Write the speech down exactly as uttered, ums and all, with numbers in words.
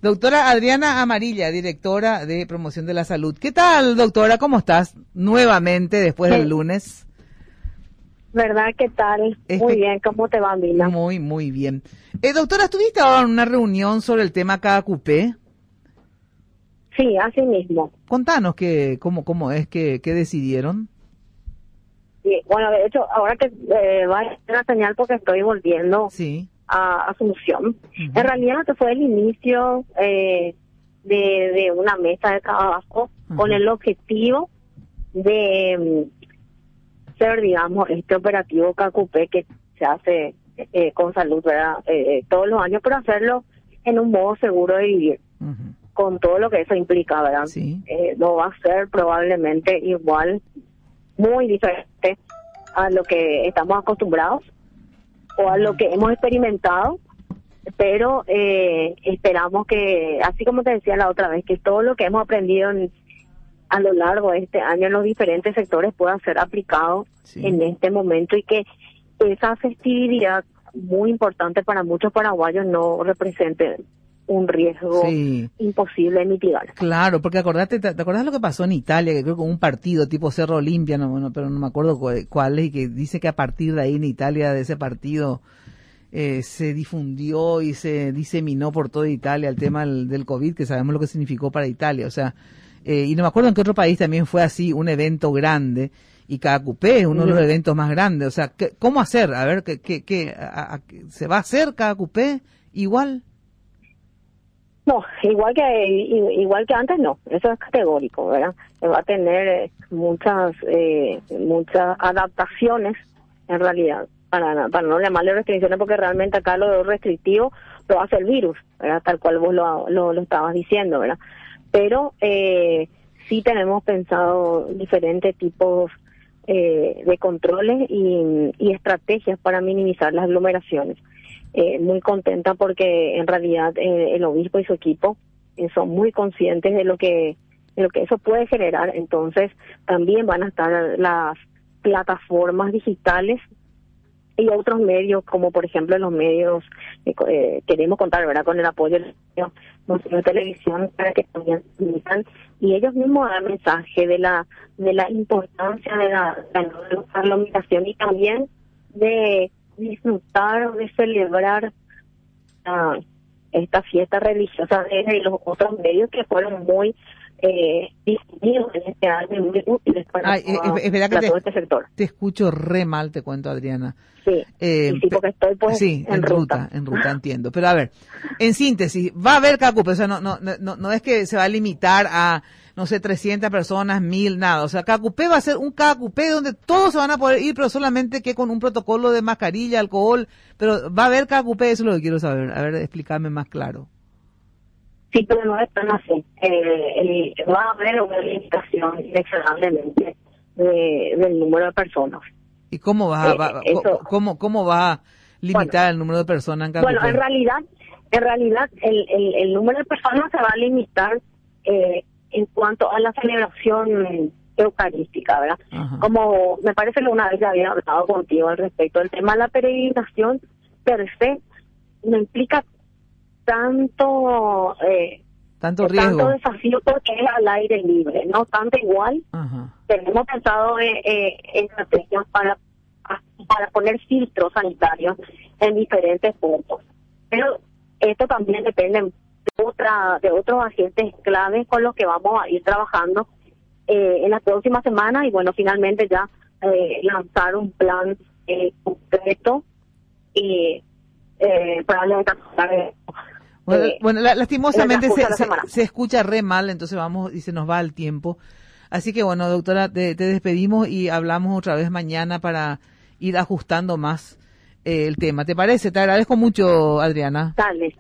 Doctora Adriana Amarilla, directora de Promoción de la Salud. ¿Qué tal, doctora? ¿Cómo estás? Nuevamente, después del lunes. ¿Verdad? ¿Qué tal? Este, muy bien, ¿cómo te va, Mila? Muy, muy bien. Eh, doctora, ¿estuviste ahora en una reunión sobre el tema Cacupé? Sí, así mismo. Contanos que, cómo, cómo es que, que decidieron. Sí, bueno, de hecho, ahora que eh, va a ser una señal porque estoy volviendo Sí. a Asunción. Uh-huh. En realidad, este fue el inicio eh, de, de una mesa de trabajo uh-huh. con el objetivo de um, ser, digamos, este operativo Cacupé que se hace eh, con salud, ¿verdad? Eh, todos los años, pero hacerlo en un modo seguro de vivir. Uh-huh. Con todo lo que eso implica, ¿verdad? Sí. Eh, no va a ser probablemente igual, muy diferente a lo que estamos acostumbrados o a lo que hemos experimentado, pero eh, esperamos que, así como te decía la otra vez, que todo lo que hemos aprendido en, a lo largo de este año en los diferentes sectores pueda ser aplicado sí. en este momento y que esa festividad muy importante para muchos paraguayos no represente un riesgo sí. imposible de mitigar. Claro, porque acordate, te, te acordás lo que pasó en Italia, que creo que un partido tipo Cerro Olimpia, no, bueno, pero no me acuerdo cuál, cuál es, y que dice que a partir de ahí en Italia, de ese partido, eh, se difundió y se diseminó por toda Italia el tema del, del COVID, que sabemos lo que significó para Italia, o sea, eh, y no me acuerdo en qué otro país también fue así, un evento grande, y Cacupé es uno de los uh-huh. eventos más grandes, o sea, ¿qué, ¿cómo hacer? A ver, ¿qué, qué, qué, a, a, ¿se va a hacer Cacupé igual? No, igual que igual que antes no, eso es categórico, ¿verdad? Va a tener eh, muchas eh, muchas adaptaciones en realidad, para para no llamarle restricciones, porque realmente acá lo restrictivo lo hace el virus, ¿verdad? Tal cual vos lo, lo, lo estabas diciendo, ¿verdad? Pero eh, sí tenemos pensado diferentes tipos eh, de controles y, y estrategias para minimizar las aglomeraciones. Eh, muy contenta porque en realidad eh, el obispo y su equipo eh, son muy conscientes de lo que de lo que eso puede generar. Entonces también van a estar las plataformas digitales y otros medios, como por ejemplo los medios eh, eh, queremos contar, ¿verdad?, con el apoyo de los medios de televisión, para que también transmitan y ellos mismos dan mensaje de la de la importancia de la, de la aglomeración y también de disfrutar o de celebrar uh, esta fiesta religiosa de los otros medios que fueron muy eh, distinguidos en este año y muy útiles para, Ay, toda, es, es verdad que para te, todo este sector. Te escucho re mal, te cuento, Adriana. Sí, eh, sí, porque estoy pues sí, en, en ruta. En ruta, entiendo. Pero a ver, en síntesis, va a haber Cacupé, o sea, no, no, no, no es que se va a limitar a, no sé, trescientas personas, mil, nada. O sea, Cacupé va a ser un Cacupé donde todos se van a poder ir, pero solamente que con un protocolo de mascarilla, alcohol, pero va a haber Cacupé, eso es lo que quiero saber. A ver, explícame más claro. Sí, pero no es tan así. Eh, el, va a haber una limitación inexorablemente de, del número de personas. ¿Y cómo va, eh, va eso, cómo, cómo va a limitar bueno, el número de personas en Cacupé? Bueno, en realidad, en realidad el, el, el número de personas se va a limitar eh, en cuanto a la celebración eucarística, ¿verdad? Ajá. Como me parece que una vez ya había hablado contigo al respecto, el tema de la peregrinación per se no implica tanto eh, tanto riesgo, tanto desafío porque es al aire libre, no tanto igual. Ajá. Tenemos pensado eh, eh, en estrategias para para poner filtros sanitarios en diferentes puntos, pero esto también depende de otra de otros agentes claves con los que vamos a ir trabajando eh, en las próximas semanas y bueno, finalmente ya eh, lanzar un plan eh, concreto y eh, para eh, bueno, eh, bueno la, lastimosamente se, se, se, se escucha re mal, entonces vamos y se nos va el tiempo. Así que bueno, doctora, te, te despedimos y hablamos otra vez mañana para ir ajustando más eh, el tema. ¿Te parece? Te agradezco mucho, Adriana. Dale.